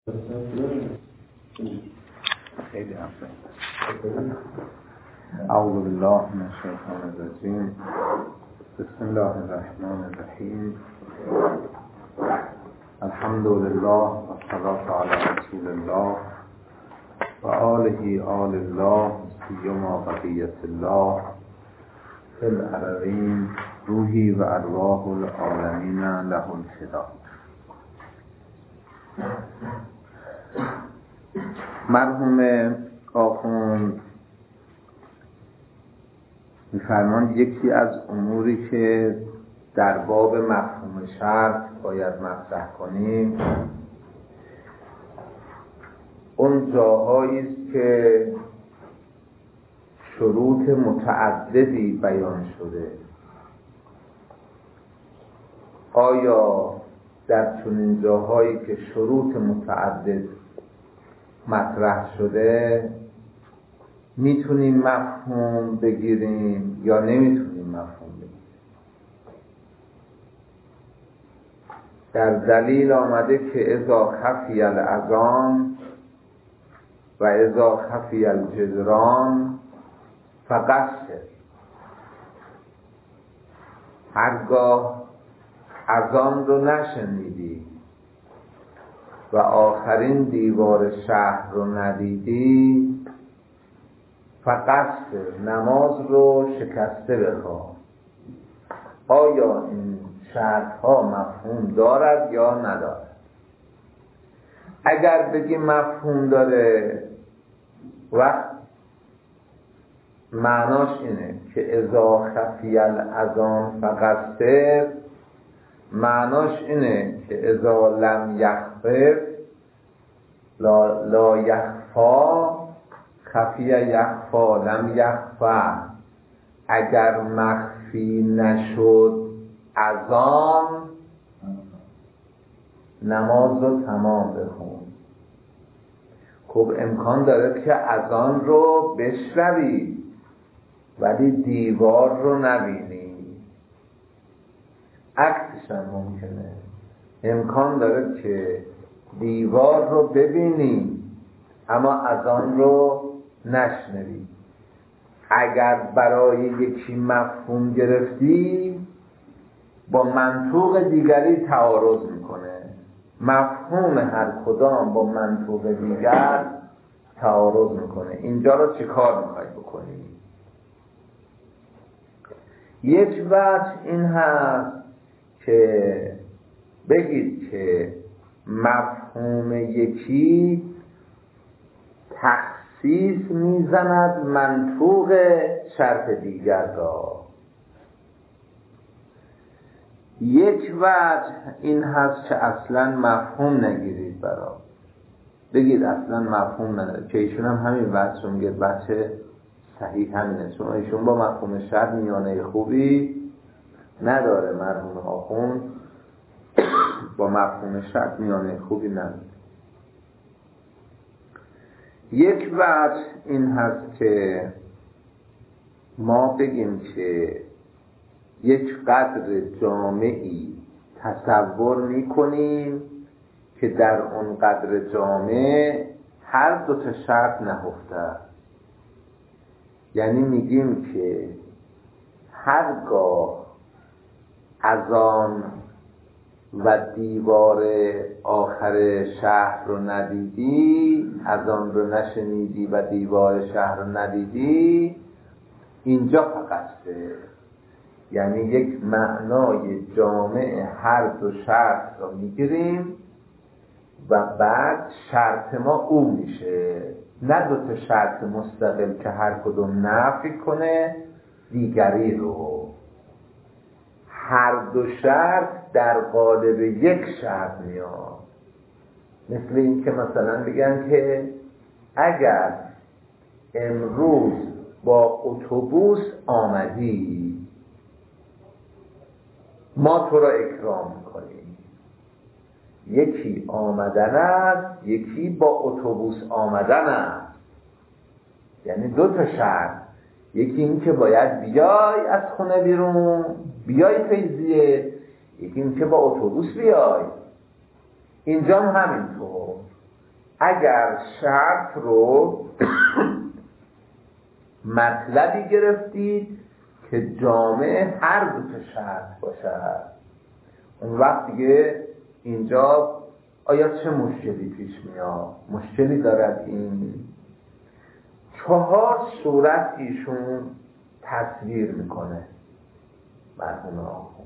خیلی افضل. اعوذ بالله من الشیطان الرجیم. بسم الله الرحمن الرحیم. الحمد لله و الصلاة علی رسول الله و آله آل الله سیما بقیة الله فی الارضین روحی و ارواح العالمین له الفدا. مرحوم آخوند می‌فرمایند یکی از اموری که در باب مفهوم شرط باید مطرح کنیم اون جاهایی است که شروط متعددی بیان شده. آیا در چنین جاهایی که شروط متعدد مطرح شده میتونیم مفهوم بگیریم یا نمیتونیم مفهوم بگیریم؟ در دلیل آمده که اذا خفی الاذان و اذا خفی الجدران فقصر. هرگاه اذان رو نشنیدی و آخرین دیوار شهر رو ندیدی فقط نماز رو شکسته بخواه. آیا این شرط ها مفهوم دارد یا ندارد؟ اگر بگی مفهوم داره وقت معناش اینه که اذا خفی الاذان فقصر، معناش اینه که اذا لم یخفر لا یخفا خفی یخفا لم یخفا. اگر مخفی نشد اذان نماز رو تمام بخون. خب امکان داره که اذان رو بشنوی ولی دیوار رو نبینی. عکسش هم ممکنه. امکان داره که دیوار رو ببینی اما اذان رو نشنوی. اگر برای یکی مفهوم گرفتی با منطوق دیگری تعارض میکنه. مفهوم هر کدام با منطوق دیگر تعارض میکنه. اینجا رو چه کار میخوای بکنی؟ یک وجه این هست که بگید که مفهوم یکی تخصیص میزند منطوق شرط دیگر را. یک وجه این هست که اصلا مفهوم نگیرید برا. بگید اصلا مفهوم نداره که ایشون هم همین وجه رو میگه. بچه صحیح همینه، چون ایشون با مفهوم شرط میانه خوبی نداره. مرحوم آخوند با مفهوم شرط میانه خوبی نداره. یک وجه این هست که ما بگیم که یک قدر جامعی تصور میکنیم که در اون قدر جامع هر دو تا شرط نهفته. یعنی میگیم که هرگاه اذان و دیوار آخر شهر رو ندیدی، اذان رو نشنیدی و دیوار شهر رو ندیدی، اینجا فقط یعنی یک معنای جامع هر دو شرط رو میگیریم و بعد شرط ما او میشه، نه دو تا شرط مستقل که هر کدوم نفی کنه دیگری رو. هر دو شرط در قالب یک شرط میاد. مثل این که مثلا بگن که اگر امروز با اتوبوس آمدی ما تو را اکرام میکنیم. یکی آمدن است، یکی با اتوبوس آمدن است. یعنی دو تا شرط. یکی این که باید بیای از خونه بیرون، بیای فیضیه. یکی این که با اتوبوس بیای. اینجا هم همینطور. اگر شرط رو مطلبی گرفتید که جامع هر دو تا شرط باشد، اون وقت دیگه اینجا آیا چه مشکلی پیش میاد؟ مشکلی دارد این 4 صورت ایشون تصویر میکنه مرحوم آخوند.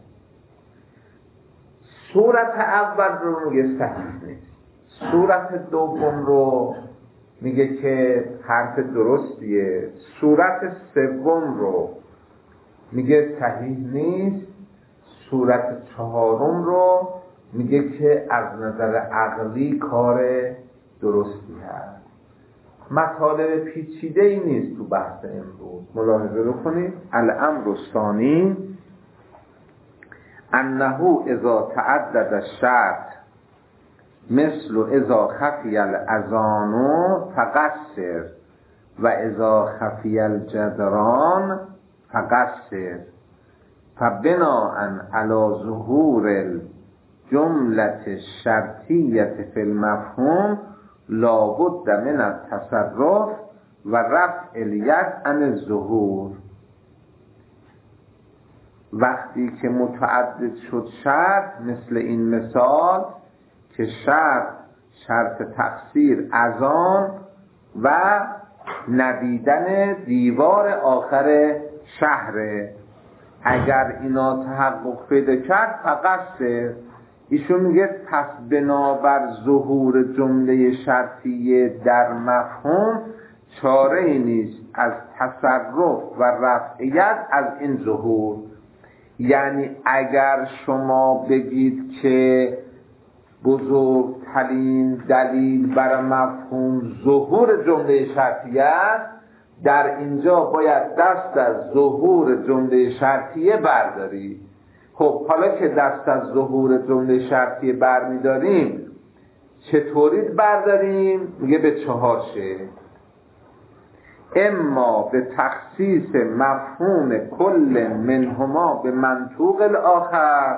صورت اول رو میگه صحیح نیست، صورت دوم رو میگه که حرف درستیه، صورت سوم رو میگه صحیح نیست، صورت چهارم رو میگه که از نظر عقلی کار درستی هست. مطالب پیچیده ای نیست تو بحث امروز، ملاحظه بکنید. الامر الثانی انه اذا تعدد الشرط مثل اذا خفی الاذان فقصر و اذا خفی الجدران فقصر فبناء علی ظهور الجملة الشرطیة فی المفهوم لابد من التصرف و رفع الید عن الظهور. وقتی که متعدد شد شرط، مثل این مثال که شرط تقصیر اذان و ندیدن دیوار آخر شهره، اگر اینا تحقق پیدا کرد فقط ایشون میگه پس بنابر ظهور جمله شرطیه در مفهوم چاره ای نیست از تصرف و رفعیت از این ظهور. یعنی اگر شما بگید که بزرگترین دلیل برای مفهوم ظهور جمله شرطیه است، در اینجا باید دست از ظهور جمله شرطیه بردارید. خب حالا که دست از ظهور جمله شرطیه برمیداریم، چطوری برداریم؟ میگه به 4 شکل. اما به تخصیص مفهوم کل منهما به منطوق الاخر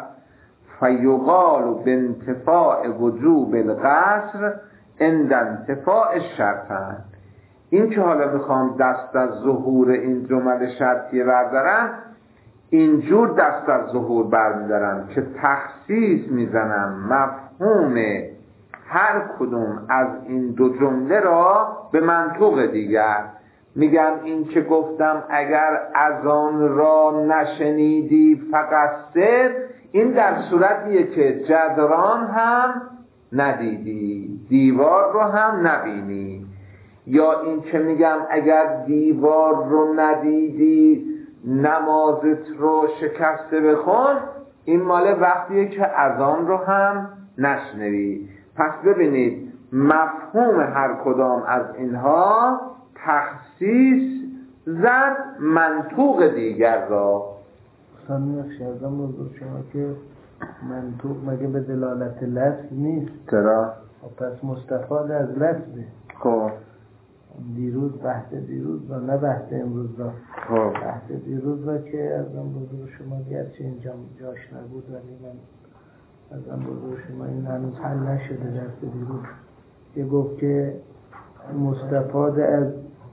فیقال بانتفاع وجوب القصر عند انتفاع الشرطن. این که حالا میخوام دست از ظهور این جمله شرطیه بردارم، اینجور دست از ظهور برمیدارم که تخصیص میزنم مفهوم هر کدوم از این دو جمله را به منطوق دیگر. میگم این که گفتم اگر اذان را نشنیدی فقط سر، این در صورتیه که جدران هم ندیدی، دیوار رو هم نبینی. یا این که میگم اگر دیوار رو ندیدی نمازت رو شکسته بخون، این مال وقتیه که اذان رو هم نشنوی. پس ببینید مفهوم هر کدام از اینها تخصیص زد منطوق دیگر را. سامی شهردم بزرگ شما که منطوق مگه به دلالت لفظ نیست؟ چرا؟ پس مستفاد از لفظه. خب دیروز بحث دیروز را، نه بحث امروز را. خب بحث دیروز را که ازم بزرگ شما گرچه اینجا جاش نبود، ولی من ازم بزرگ شما این هنوز حل نشده. درس دیروز که گفت که مستفاد از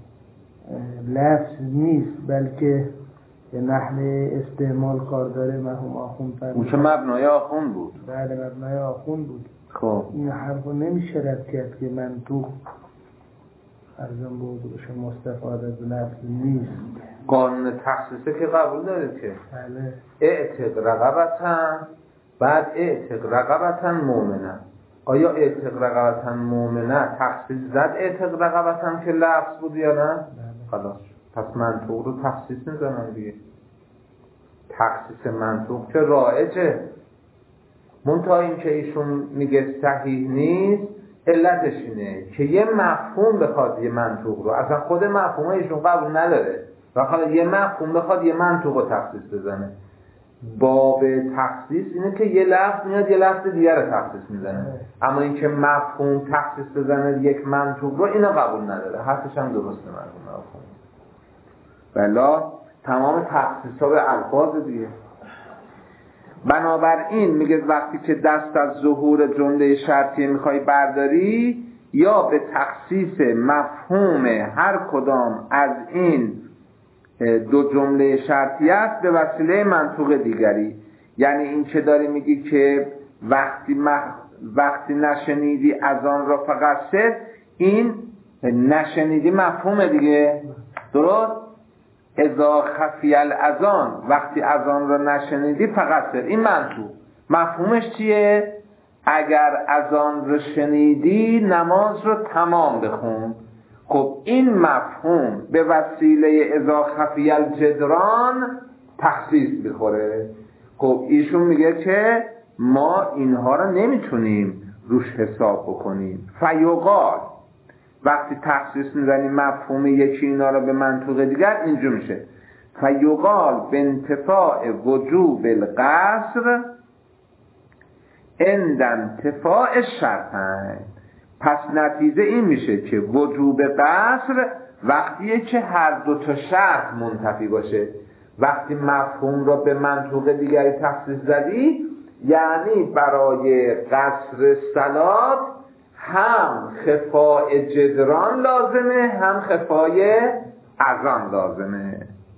لفظ نیست بلکه به نحو استعمال کار داره. مرحوم آخوند فرمود اون که مبنای آخوند بود. بله مبنای آخوند بود. خب این حرف رو نمیشه رد کرد که منطوق ارزم بودش مستفاد از لفظ نیست. قانون تخصیصه که قبول داره که بله اعتق رقبتن، بعد اعتق رقبتن مؤمنن. آیا اعتق رقبتن مؤمنه تخصیص زد اعتق رقبتن که لفظ بود یا نه؟ خلاص پس منطوق رو تخصیص میزنن دیگه. تخصیص منطوق که رایجه، منتها این که ایشون میگه صحیح نیست، علتش اینه که یه مفهوم بخواد یه منطوق رو، اصلا خود مفهوم ایشون قبول نداره و حالا یه مفهوم بخواد یه منطوق رو تخصیص بزنه. باب تخصیص اینه که یه لفظ میاد یه لفظ دیگر رو تخصیص میزنه، اما این که مفهوم تخصیص بزنه یک منطوق رو، اینو قبول نداره. حرفش هم درسته مرحوم آخوند. بلا تمام تخصیص ها به الفاظ دیگه. بنابراین میگه وقتی که دست از ظهور جمله شرطیه میخوای برداری، یا به تخصیص مفهوم هر کدام از این دو جمله شرطیه است به وسیله منطوق دیگری. یعنی این که داری میگی که وقتی نشنیدی از آن را فقط سر، این نشنیدی مفهوم دیگه، درست؟ اذا خفی الاذان، وقتی اذان را نشنیدی فقط سر، این منطوق. مفهومش چیه؟ اگر اذان را شنیدی نماز رو تمام بخون. خب این مفهوم به وسیله اذا خفی الجدران تخصیص بخوره. خب ایشون میگه که ما اینها رو نمیتونیم روش حساب بکنیم. فیقال، وقتی تخصیص میزنیم مفهوم یکی اینا رو به منطوق دیگر، اینجور میشه فیقال به انتفاع وجوب القصر عند انتفاع الشرطین. پس نتیجه این میشه که وجوب قصر وقتیه که هر دو تا شرط منتفی باشه. وقتی مفهوم را به منطوق دیگری تخصیص زدی، یعنی برای قصر صلات هم خفای جدران لازمه، هم خفای اذان لازمه.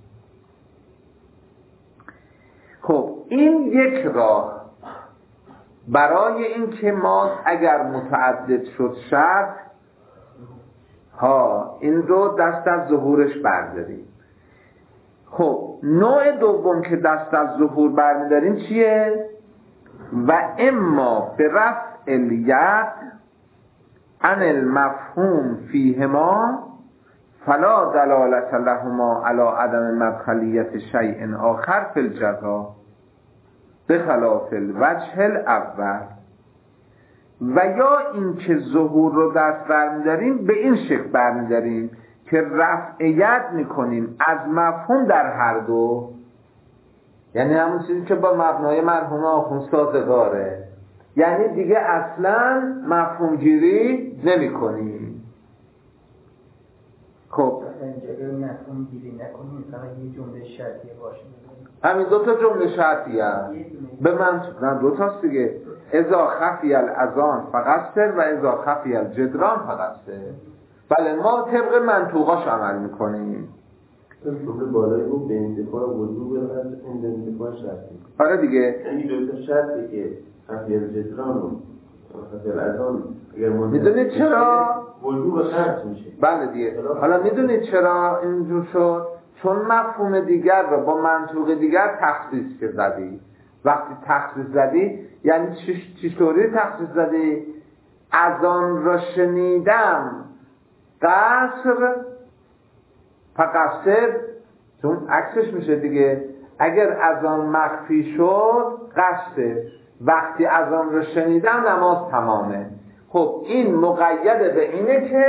خب این یک راه برای این که ما اگر متعدد شد شرط این رو دست از ظهورش برداریم. خب نوع دوم که دست از ظهور برمیداریم چیه؟ و اما به رفع الید عن المفهوم فیهما فلا دلالت لهما علی عدم مدخلیت شیء آخر فی الجزا به خلاف الوجه الاول. و یا این که ظهور رو دست برمیداریم به این شکل برمیداریم که رفع ید میکنیم از مفهوم در هر دو، یعنی همون چیزی که با مبنای مرحوم آخوند سازگاره، یعنی دیگه اصلا مفهوم گیری نمی کنیم. خب مفهوم گیری نکنیم، فقط یه جمله شرطیه باشه. همین دو تا جمله شرطیه به من نه دو تاست دیگه. اذا خفی الاذان فقط سر و اذا خفی الجدران فقط سر. بله ما طبق منطوقاش عمل میکنیم. طبق بالایی بود به انتفاع وجوب از انتفاع شرطی. آره دیگه، یعنی دو تا شرطی که خفی الجدران و خفی الاذان میدونید چرا؟ وجوب قطع میشه. بله دیگه. حالا میدونید چرا اینجور شد؟ چون مفهوم دیگر رو با منطوق دیگر تخصیص زدی. وقتی تخصیص زدی یعنی چطوری تخصیص زدی؟ اذان را شنیدم قصر فقصر، چون عکسش میشه دیگه. اگر اذان مخفی شد قصر، وقتی اذان را شنیدم نماز تمامه. خب این مقید به اینه که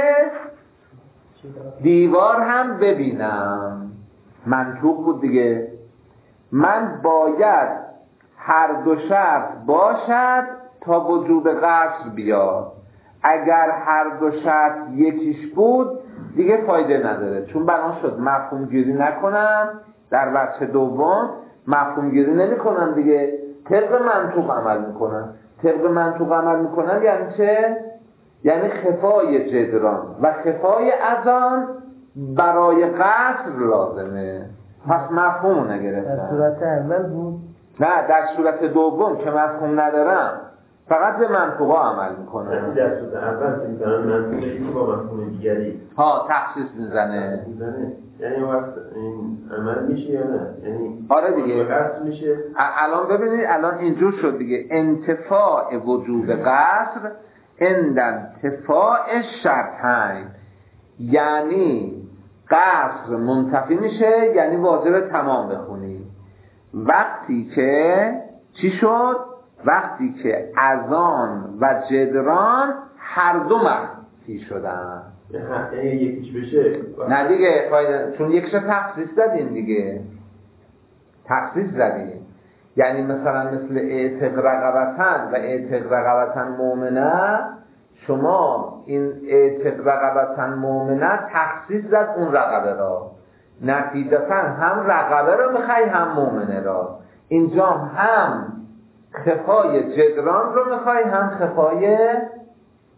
دیوار هم ببینم. منطوق بود دیگه. من باید هر دو شرط باشد تا وجوب قصر بیاد. اگر هر دو شرط یکیش بود دیگه فایده نداره، چون بنا شد مفهوم گیری نکنم. در وجه دوم مفهوم گیری نمی کنم دیگه، طبق منطوق عمل میکنم. طبق منطوق عمل میکنم یعنی چه؟ یعنی خفای جدران و خفای اذان برای قصر لازمه. پس مفهوم نگرفتم. در صورت اول بود؟ نه، در صورت دوم که مفهوم ندارم فقط به منطوقا عمل میکنم. در صورت اول که میتونم منطوقی با مفهوم دیگری تخصیص میزنه. یعنی وقت این عمل میشه یا نه؟ یعنی آره دیگه. قصر میشه. الان ببینید الان اینجور شد دیگه. انتفاع وجوب قصر عند انتفاع شرطین، یعنی قصر منتفی میشه، یعنی واجب تمام بخونی. وقتی که چی شد؟ وقتی که اذان و جدران هر دو مخفی شدن. یعنی یکیش بشه. نه دیگه فایده، چون یکش تخصیص زدیم دیگه. تخصیص زدیم. یعنی مثلا مثل اعتق رقبتن و اعتق رقبتن مؤمنه، شما این اعتق رقبتن مؤمنه تخصیص زد اون رقبه را، نتیجتا هم رقبه را میخوای هم مؤمنه را. اینجا هم خفای جدران رو میخوای هم خفای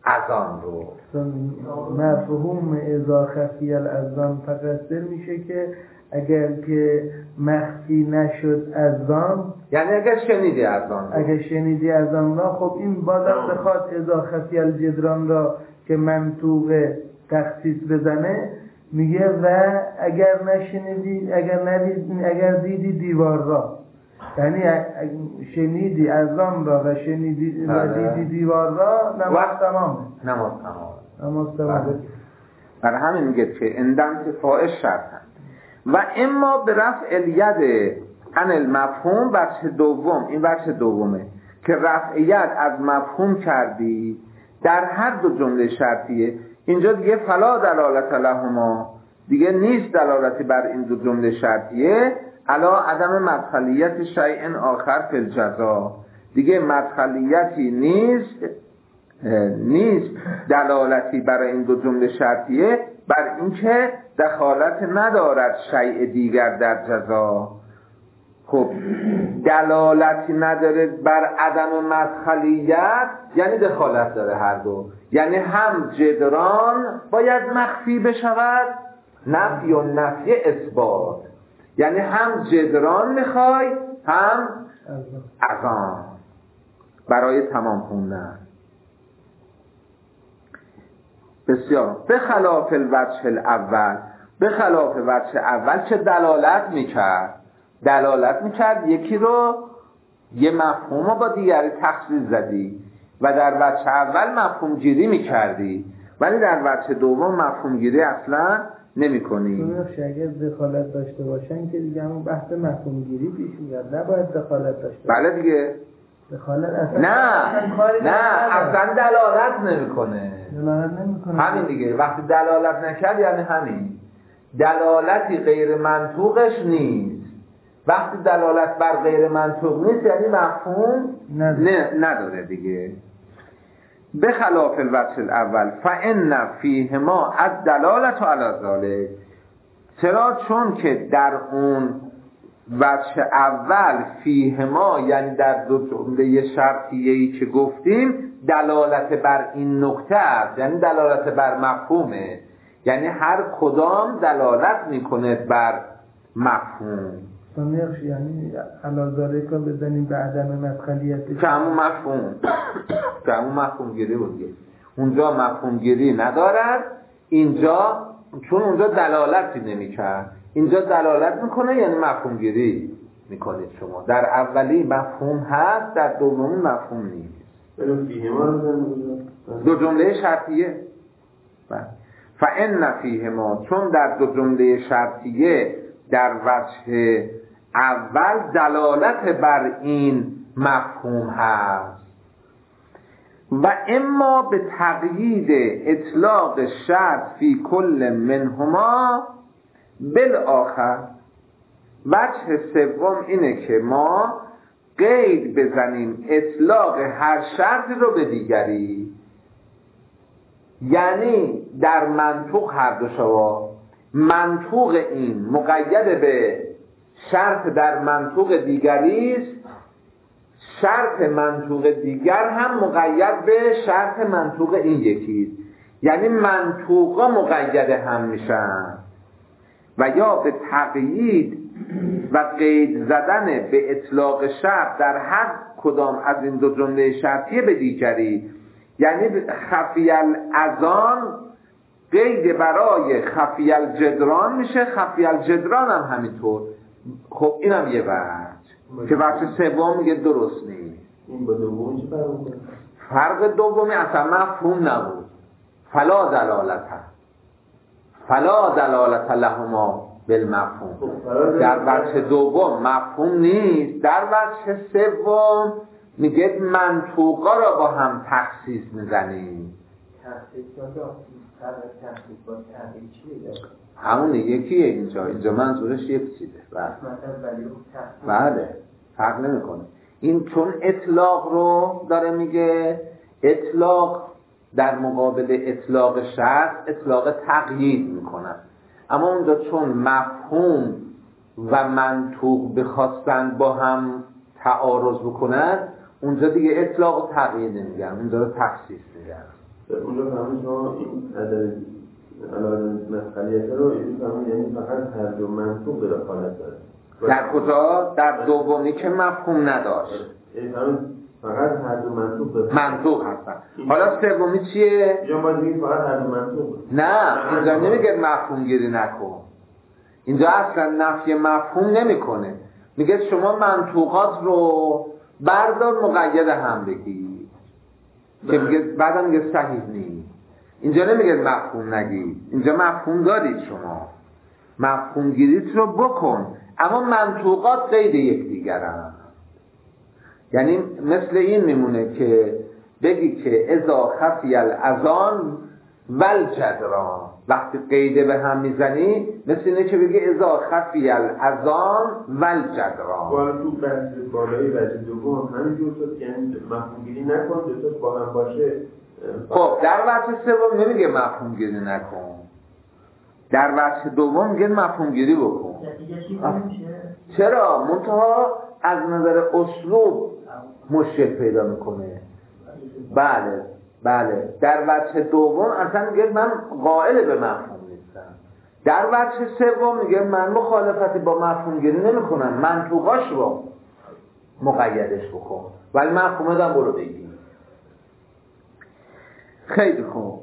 اذان رو. مفهوم اذا خفی الاذان تقصر میشه که اگر که مخفی نشد اذان، یعنی اگر شنیدی اذان، اگر شنیدی اذان را، خب این بازم بخواد اذا خفی الجدران را که منطوق تخصیص بزنه، میگه و اگر نشنیدی، اگر دیدی دیوار را، یعنی شنیدی اذان را و شنیدی و دیدی دیوار را، نماز تمامه. نماز تمامه. برای همین میگه که اندنتفاع شرطن و اما به رفع الید عن المفهوم. بچه دوم، این بچه دومه که رفع ید از مفهوم کردی در هر دو جمله شرطیه. اینجا دیگه فلا دلالت لهما، دیگه نیست دلالتی بر این دو جمله شرطیه، علا عدم مدخلیت شیء آخر فی الجزا، دیگه مدخلیتی نیست دلالتی برای این دو جمله شرطیه بر اینکه دخالت ندارد شیء دیگر در جزا. خب دلالتی نداره بر عدم مدخلیت یعنی دخالت داره هر دو، یعنی هم جدران باید مخفی بشود، نفی و نفی اثبات، یعنی هم جدران میخوای هم اذان برای تمام خوندن. بسیار. به خلاف الوجه الاول، به خلاف وجه اول که دلالت میکرد یکی رو، یه مفهوم رو با دیگری تخصیص زدی و در وجه اول مفهوم گیری میکردی، ولی در وجه دوم مفهوم گیری اصلا نمی کنی. اگر دخالت داشته باشن که دیگه همون بحث مفهوم گیری پیش میاد، نباید دخالت داشته بله دیگه. دخالت اصلا نه اصلا دلالت نمیکنه. همین دیگه. وقتی دلالت نکرد یعنی همین دلالتی غیر منطوقش نیست. وقتی دلالت بر غیر منطوق نیست یعنی مفهوم نداره دیگه. به خلاف الوجه الاول فإن فیهما الدلالة علی ذلک. چرا؟ چون که در اون وجه اول فیهما یعنی در دو جمله شرطیه‌ای که گفتیم دلالت بر این نکته است، یعنی دلالت بر مفهومه، یعنی هر کدام دلالت میکنه بر مفهوم. یعنی علی ذلک بزنیم به عدم مدخلیت که همون مفهوم گیری بود. اونجا مفهوم گیری ندارد، اینجا چون اونجا دلالتی نمی‌کرد، اینجا دلالت میکنه یعنی مفهوم گیری میکنید شما. در اولی مفهوم هست، در دومی مفهوم نیست. دو جمله شرطیه. فإن فیهما، چون در دو جمله شرطیه در وجه اول دلالت بر این مفهوم هست. و اما به تقیید اطلاق شرط فی کل منهما بالآخر. وجه سوم اینه که ما قید بزنیم اطلاق هر شرطی رو به دیگری، یعنی در منطوق هر دو شوا، منطوق این مقید به شرط در منطوق دیگری است، شرط منطوق دیگر هم مقید به شرط منطوق این یکی، یعنی منطوقا مقید هم میشن. و یا به تقیید و قید زدن به اطلاق شرط در هر کدام از این دو جمله شرطیه به دیگری، یعنی خفی الاذان قید برای خفی الجدران میشه، خفی الجدران هم همینطور. خب اینم یه وجه که وجه سوم میگه درست نیست. این با دوم چه فرق میکنه؟ فرق دومی اصلا مفهوم نبود. فلا دلالت لهما بالمفهوم. در وجه دوم مفهوم نیست، در وجه سوم میگه منطوقا را با هم تخصیص میزنیم. تخصیص با تعبیر چیه؟ همون یکیه. اینجا منظورش یک چیزه. بله فرق نمیکنه. این چون اطلاق رو داره میگه، اطلاق در مقابل اطلاق شرط اطلاق تقیید میکنن، اما اونجا چون مفهوم و منطوق بخواستن با هم تعارض بکنن، اونجا دیگه اطلاق و تقیید نمیگن، اونجا رو تخصیص میگن. اونجا فهمید شما این عدد علاوه مسئولیت رو این فهمید یعنی فقط هر دو منطوق به دخالت داره. در کجا؟ در دومی که مفهوم نداشت. یعنی فهمید فقط هر دو منطوق هستن. حالا سومی چیه؟ یا باید بگید فقط هر دو منطوق. نه، اینجا نمیگه مفهوم گیری نکن. اینجا اصلا نفی مفهوم نمیکنه. میگه شما منطوقات رو بردار مقید هم بگی که میگه بعدا میگه صحیح نیست. اینجا نمیگه مفهوم نگید، اینجا مفهوم دارید، شما مفهوم گیریت رو بکن، اما منطوقات قید یکدیگرن. یعنی مثل این میمونه که بگی که اذا خفی الاذان والجدران، وقتی قیده به هم میزنی مثل اینه که بگی اذا خفی الاذان والجدران. حالا تو بحث بالایی وجه دوم همینجور شد، یعنی مفهوم گیری نکن، دوتاش با هم باشه. خب در وجه سوم نمیگه مفهوم گیری نکن، در وجه دوم میگه مفهوم گیری بکن. چرا؟ منتها از نظر اسلوب مشکل پیدا میکنه. بله در وجه دوم اصلا میگه من قائل به مفهوم نیستم، در وجه سوم میگه من مخالفت با مفهوم گیری نمیکنم، منطوقاش رو مقیدش بکن ولی مفهومه دم برو بگی. خیلی خوب.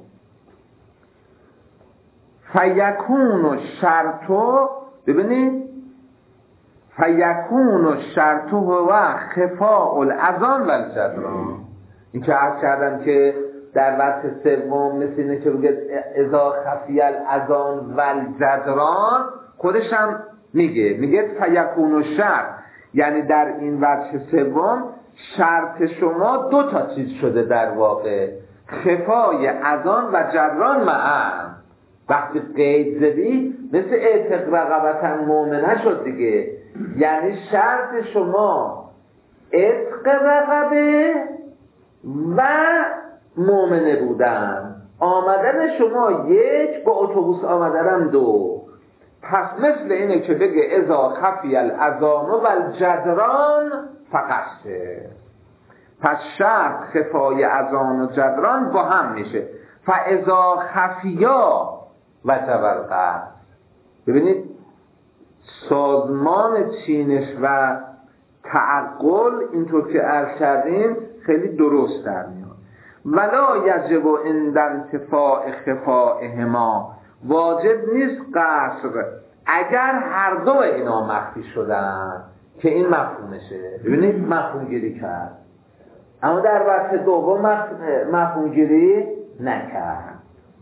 فیکون و شرطو، ببینید فیکون و شرطو و خفاء الاذان والجدران. این که عرض کردم که در وقت سوم مثل اینه که بگه اذا خفی الاذان والجدران، خودش هم میگه فیکون و شرط، یعنی در این وجه سوم شرط شما دو تا چیز شده در واقع، خفای اذان و جدران معا. وقتی قید زدی مثل اعتق رقبتا مؤمنه شد دیگه، یعنی شرط شما اعتق رقبه و مؤمنه بودن، آمدن شما یک، با اتوبوس آمدن دو. پس مثل اینه که بگه اذا خفی الاذان و الجدران فقطه. پس شرط خفای اذان و جدران با هم میشه. فاذا خفیا وجب القطع. ببینید سازمان چینش و تعقل اینطور که عرض کردیم خیلی درست در میاد. ولا یجب عند انتفاع خفائهما، واجب نیست قصر اگر هر دو اینا مخفی شدن که این مفهومشه. ببینید مفهوم گیری کرد، اما در وقت دوم مفهوم گیری نکرد.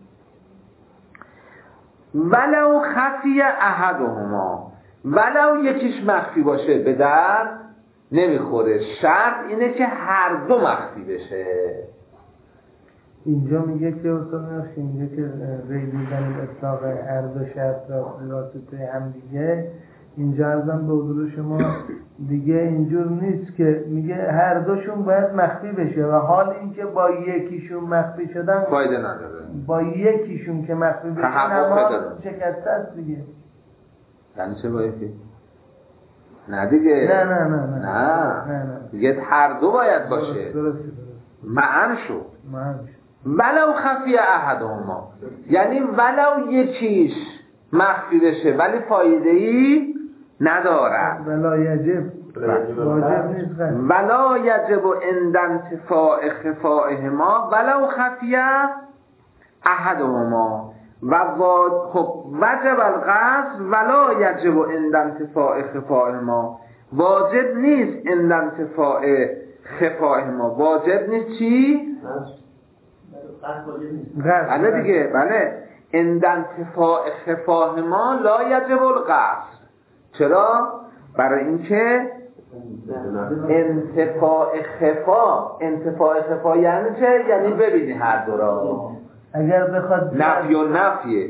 ولو خفی احدهما، ولو یکیش مخفی باشه به در نمیخوره، شرط اینه که هر دو مخفی بشه. اینجا میگه که میگه که ریل میزنید اطلاق هر دو شرط را راسطه هم دیگه. اینجا ازم به حضور شما دیگه اینجور نیست که میگه هر دوشون باید مخفی بشه و حال اینکه با یکیشون مخفی شدن فایده نداره، با یکیشون که مخفی بشه اما شکسته است دیگه. یعنی چه با یکی؟ نه دیگه، نه دیگه هر دو باید باشه. درست. معن شد. ولو خفی احدهما، یعنی ولو یکیش مخفی بشه ولی فایده‌ای ندارد. ولا یجب، واجب نیست. ولا یجب عند انتفاع خفائهما ولو خفی احدهما خب وجب القصد ولا یجب عند انتفاع خفائهما، واجب نیست عند انتفاع خفائهما. واجب نیست چی؟ بله دیگه، بله. عند انتفاع خفائهما لا یجب القصد. چرا؟ برای اینکه انتفاع خفا یعنی چه؟ یعنی ببینی هر دو را. اگر بخواد نفی و نفیه،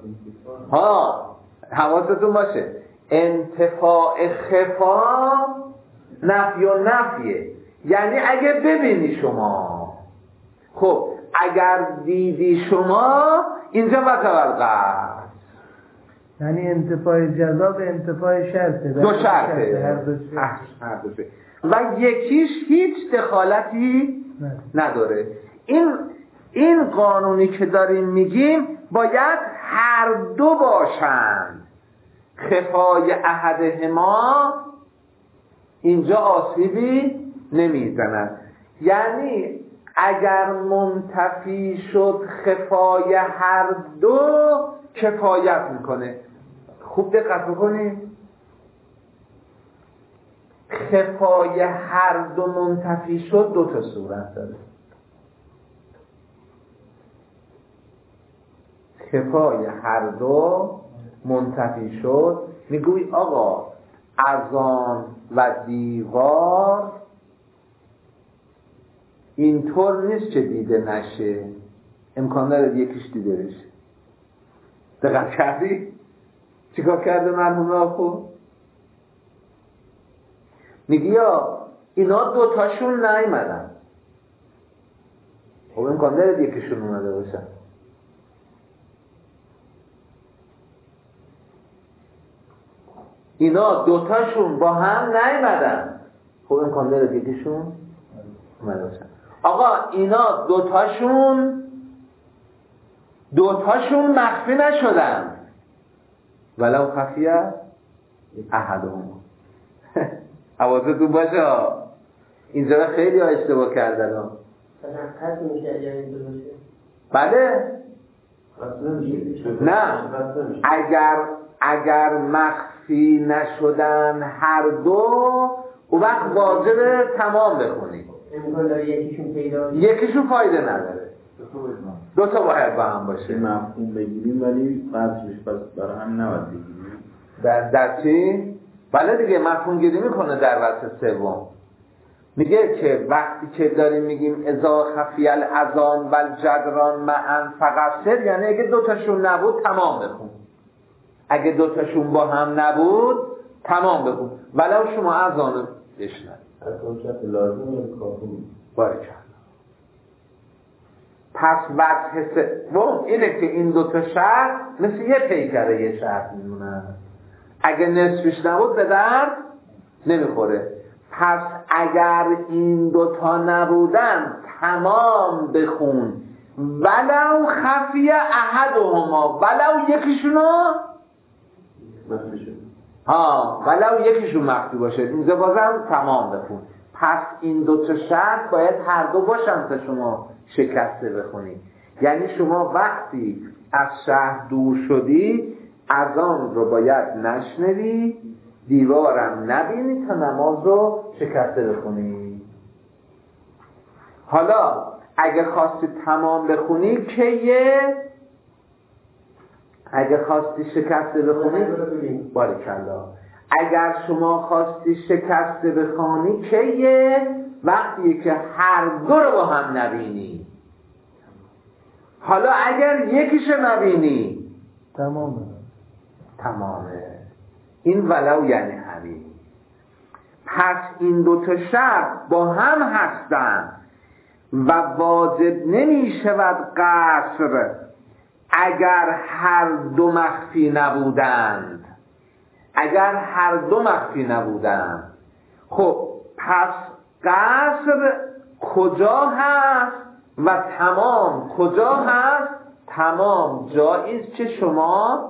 حواستون باشه، انتفاع خفا نفی و نفیه، یعنی اگه ببینی شما. خب اگر دیدی شما اینجا وجب القصد، یعنی انتفاع جزا به انتفاع شرطه، دو شرطه، هر دو شرطه و یکیش هیچ دخالتی نداره. این این قانونی که داریم میگیم باید هر دو باشند. خفای احدهما اینجا آسیبی نمیزند. یعنی اگر منتفی شد خفای هر دو کفایت میکنه. خوب دقت بکنید، خفای هر دو منتفی شد دو تا صورت داره. خفای هر دو منتفی شد، میگوی آقا اذان و دیوار اینطور نیست که دیده نشه، امکان داره یکیش دیده بشه. دقت کردی؟ چیکار کرده مرحوم آخو؟ میگی یا اینا دوتاشون نیومدن، خب امکان داره یکیشون اومده باشه. اینا دوتاشون با هم نیومدن، خب امکان داره یکیشون اومده باشه. آقا اینا دوتاشون مخفی نشدن، ولو خفیه احدهم. حواستون باشه اینجا خیلی ها اشتباه کردن. تنقض میشه اگر این دو باشه؟ بله نه، اگر مخفی نشدن هر دو، اون وقت واجب تمام بخونی. امکان داره یکیشون پیدا، یکیشون فایده نداره، دو تا باید با هم باشه. مفهوم بگیریم ولی فرضش پس برای هم نباید بگیریم. در چی؟ بله دیگه مفهوم گیری میکنه در وصف سوم. میگه که وقتی که داریم میگیم اذا خفی الاذان و الجدران معا فقصر، یعنی اگه دوتاشون نبود تمام بخون. اگه دوتاشون با هم نبود تمام بخون، ولو شما اذان بشنن. حتی شرط لازم یا کافی؟ باریکلا. پس وجه سوم اینه که این دوتا شرط مثل یه پیکره یه شرط میمونه. اگه نصفش نبود به درد نمیخوره. پس اگر این دوتا نبودن تمام بخون، ولو خفی احدهما، ولو یکیشونو مخفی شد، ولو یکیشون مخفی باشه، اینجا بازم تمام بخون. پس این دوتا شرط باید هر دو باشن تا شما شکسته بخونی. یعنی شما وقتی از شهر دور شدی اذان رو باید نشنوی، دیوارم نبینی تا نماز رو شکسته بخونی. حالا اگه خواستی تمام بخونی کیه؟ اگه خواستی شکسته بخونی باریکلا. اگر شما خواستی شکسته بخونی کیه؟ وقتی که هر دو رو با هم نبینی. حالا اگر یکیشو نبینی تمامه. این ولو یعنی همین. پس این دوتا شرط با هم هستن و واجب نمی شود قصر اگر هر دو مخفی نبودند. اگر هر دو مخفی نبودند، خب پس قصر کجا هست و تمام کجا هست؟ تمام جاییست که شما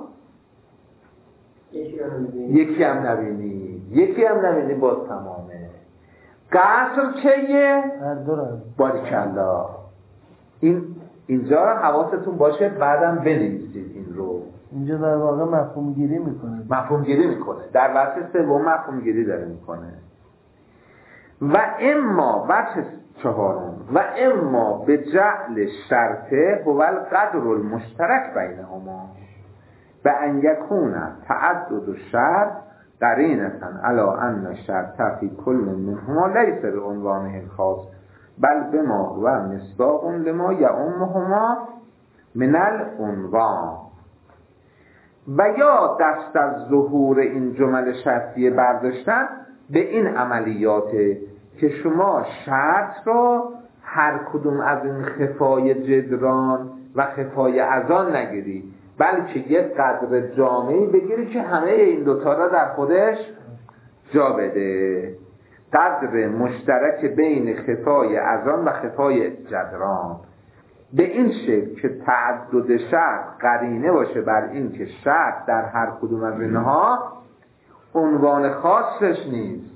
یکی هم نبینی باز تمامه. قصر چیه؟ هر دو رو. باریکلا. اینجا حواستون باشه، بعدم بنویسید این رو. اینجا در واقع مفهوم گیری میکنه. در وجه سوم مفهوم گیری داره میکنه. و اما وجه چهارم، و اما به جعل شرطه هو القدر المشترک بینهما به ان یکون تعدد الشرط قرینة علی ان الشرط فی کل منهما لیس به عنوانه الخاص بل بما و مصداق لما یعمهما من العنوان. و یا دست از ظهور این جمل شرطیه برداشتن به این عملیاته که شما شرط را هر کدوم از این خفای جدران و خفای اذان نگیری، بلکه یک قدر جامعی بگیری که همه این دوتا را در خودش جا بده. قدر مشترک بین خفای اذان و خفای جدران. به این شکل که تعدد شرط قرینه باشه بر این که شرط در هر کدوم از اینها عنوان خاصش نیست،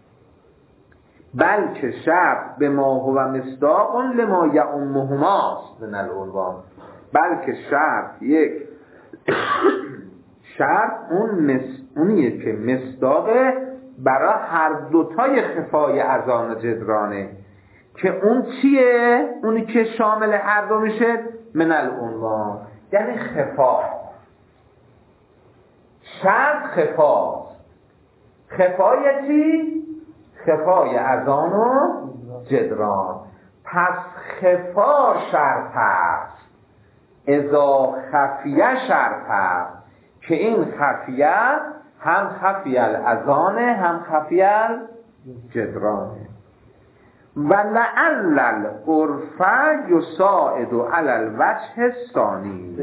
بلکه شرط به ما هو مصداق لما یعمهماست من العنوان، بلکه شرط یک شرط اونیه که مصداقه برای هر دوتای خفای اذان و جدرانه، که اون چیه؟ اونی که شامل هر دو میشه من العنوان، یعنی خفا. شرط خفاست. خفای چی؟ خفای اذان و جدران. پس خفا شرط است، اذا خفیه شرط است، که این خفیه هم خفیه الاذانه هم خفیه الجدرانه. و لعل العرف یساعد علی الوجه الثانی.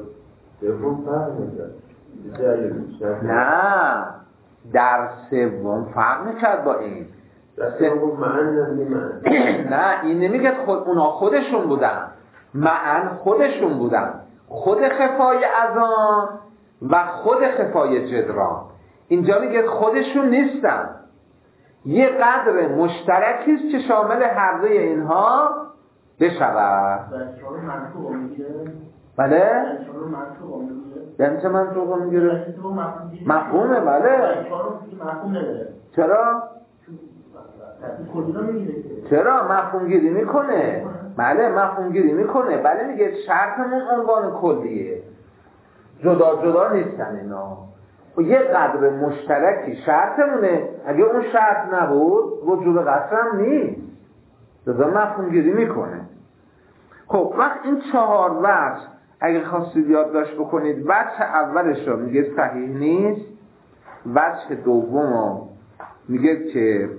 نه، در سوم فرق میکرد با این. نه، این نمیگه اونا خودشون بودن، معن خودشون بودن، خود خفای اذان و خود خفای جدران. اینجا میگه خودشون نیستن، یه قدر مشترکی است که شامل هر دوی اینها بشود. بله؟ یعنی چه منطوق میگیره؟ مفهومه. بله. چرا؟ چرا مفهوم گیری میکنه؟ بله مفهوم گیری میکنه. بله میگه شرطمون عنوان کلیه، جدا جدا نیستن اینا، یه قدر مشترکی شرطمونه. اگه اون شرط نبود وجوب قسم نیست، جدا مفهوم گیری میکنه. خب وقت این 4 وجه اگه خواستید یادداشت بکنید، وجه اولش رو میگه صحیح نیست، وجه دوم میگه که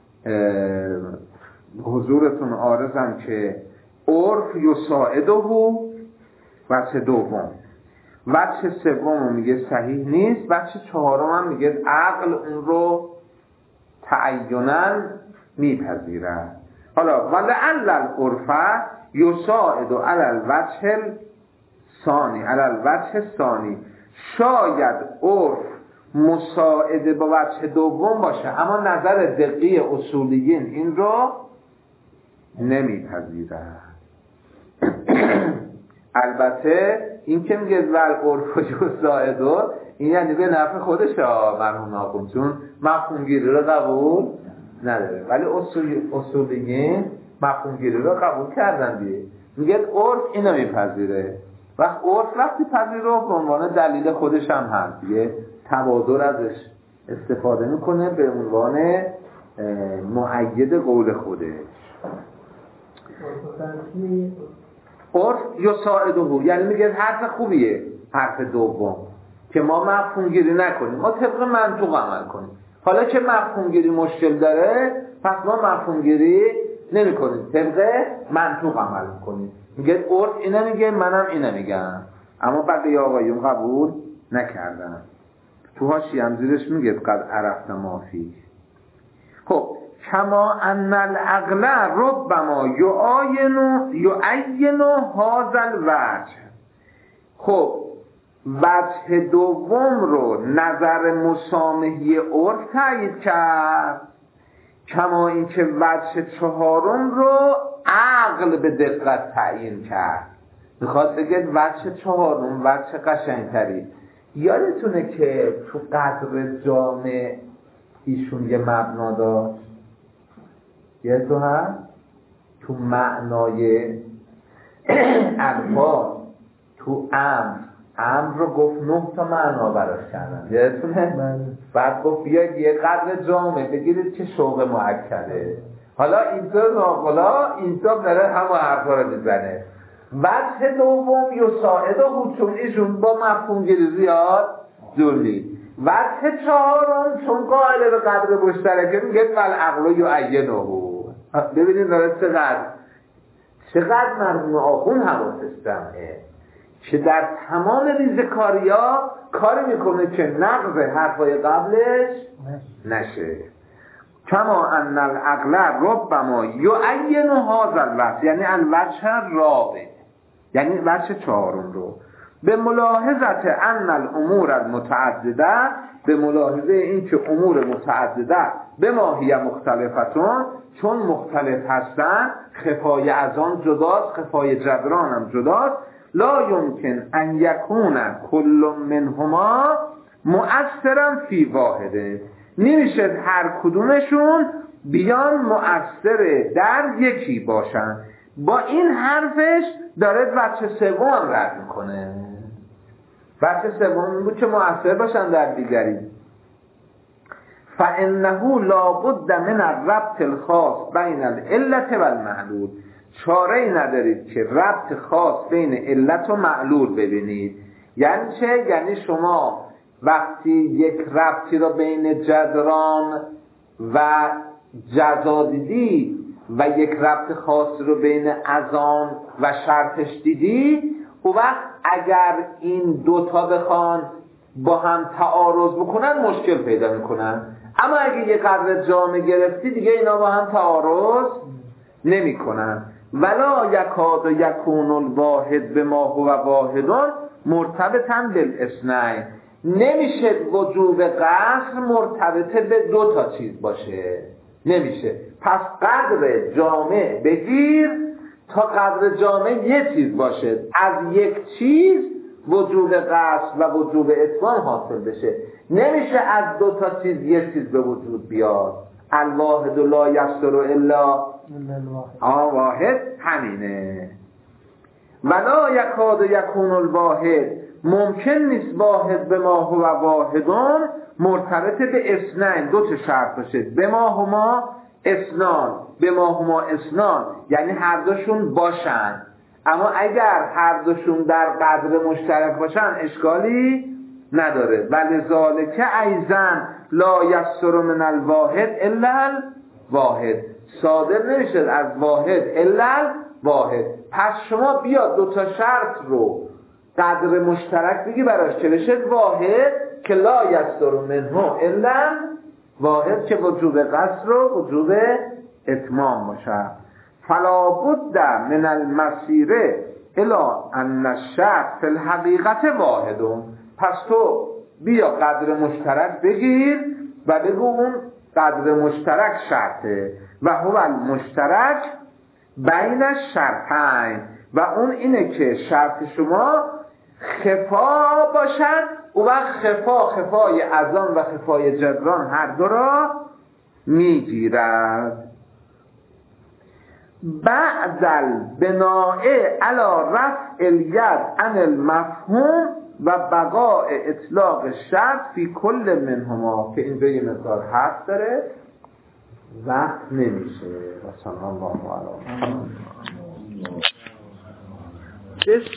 حضورتون عارضم که عرف یساعده، وجه دوم. وجه سوم میگه صحیح نیست، وجه چهارم هم میگه عقل اون رو تعینا میپذیره. حالا ولعل العرف یساعد علی الوجه الثانی، علی الوجه الثانی، شاید عرف مساعده با وجه دوم باشه، اما نظر دقیق اصولیین این رو نمیپذیره. البته این که میگه ول عرف یساعد، این یعنی به نفع خودش مرحوم آقون، چون مفهوم گیری رو قبول نداره، ولی اصولیین مفهوم گیری رو قبول کردن دیگه. میگه عرف اینو میپذیره، عرف وقتی پذیره به عنوان دلیل خودش هم هست دیگه، تبادر ازش استفاده میکنه به عنوان مؤید قول خودش. عرف یساعده یعنی میگه حرف خوبیه، حرف دوم که ما مفهوم گیری نکنیم، ما طبق منطوق عمل کنیم. حالا که مفهوم گیری مشکل داره، پس ما مفهوم گیری نمی کنیم، طبق منطوق عمل کنیم. میگه عرف اینه میگه، منم اینه میگم، اما بقیه آقایون قبول نکردن. تو حاشیه هم زیرش میگه قد عرفت ما فیه. خب کما ان العقل ربما یعین هذا الوجه. خب وجه دوم رو نظر مسامحی عرف تایید کرد، کما اینکه وجه چهارم رو عقل به دقت تعیین کرد. میخواد بگه وجه چهارم وجه قشنگتری. یادتونه که تو قدر جامع ایشون یه مبنا داشت، یه تو هست تو معنای الفاظ، تو امر رو گفت 9 تا معنا براش کردن، یادتونه؟ بعد گفت بیاید یه قدر جامع بگیرید که شوق مؤکده. حالا اینطور ناقلا اینطور داره همه حرفا رو میزنه. وجه دوم یساعده بود چون ایشون با مفهوم گیری زیاد جولی. وجه چهارم چون قائل به قدر مشترکه میگه والعقل یعینه. ببینید داره چقدر مرحوم آخون حواسش جمعه که در تمام ریزکاریا کاری میکنه که نقض حرفای قبلش نشه. کما ان العقل ربما یعین هذا الوجه، یعنی الوجه الرابع، یعنی وجه چهارم رو به ملاحظت ان الامور المتعدده، به ملاحظه این که امور متعدده به ماهی مختلفتون، چون مختلف هستن، خفای از آن جداست، خفای جدران هم جداست، لا یمکن ان یکون کل منهما مؤثرا فی واحده، نمیشه هر کدومشون بیان مؤثر در یکی باشن. با این حرفش داره بچه سوم رد میکنه. بچه سوم بود که مؤثر باشن در دیگری. فانه لابد من الربط الخاص بین العلت و المعلول، چاره ای ندارید که ربط خاص بین علت و معلول ببینید. یعنی چه؟ یعنی شما وقتی یک ربطی را بین جدران و جزا دیدی و یک ربط خاص رو بین اذان و شرطش دیدی، اون وقت اگر این دوتا بخوان با هم تعارض بکنن مشکل پیدا میکنن. اما اگه یه قدر جامع گرفتی دیگه اینا با هم تعارض نمی کنن. ولا یکاد یکون الواحد به ما هو واحدون مرتبطا بالاثنین، نمیشه وجوب قصر مرتبط به دو تا چیز باشه، نمیشه. پس قدر جامع بگیر تا قدر جامع یه چیز باشه، از یک چیز وجوب قصر و وجوب اتمام حاصل بشه. نمیشه از دو تا چیز یه چیز به وجود بیاد. الواحد لا یصدر الا واحد، همینه. ولا یکاد یکون الواحد، ممکن نیست واحد به ما هو واحدون مرتبط به اثنین، دو تا شرط باشه. به ما هما اثنان، به ما هما اثنان، یعنی هر دوشون باشن. اما اگر هر دوشون در قدر مشترک باشن اشکالی نداره. ولذالک ایضا لا یصدر من الواحد الا الواحد، صادر نمیشه از واحد الا الواحد. پس شما بیا دو تا شرط رو قدر مشترک بگی براش که بشه واحد، که لا یصدر منه الا واحد، که وجوب قصر و وجوب اتمام باشه. فلا بد من المسیر الی ان الشرط فی الحقیقت واحد. پس تو بیا قدر مشترک بگیر و بگو اون قدر مشترک شرطه، و هو المشترک بین الشرطین، و اون اینه که شرط شما خفا باشد. و وقت خفای اذان و خفای جدران هر دو را میگیرد. بعد البناء علی رفع الید عن المفهوم و بقاء اطلاق الشرط فی کل منهما، که اینجا یه مقدار حرف داره وقت نمیشه. و صلی الله علیه و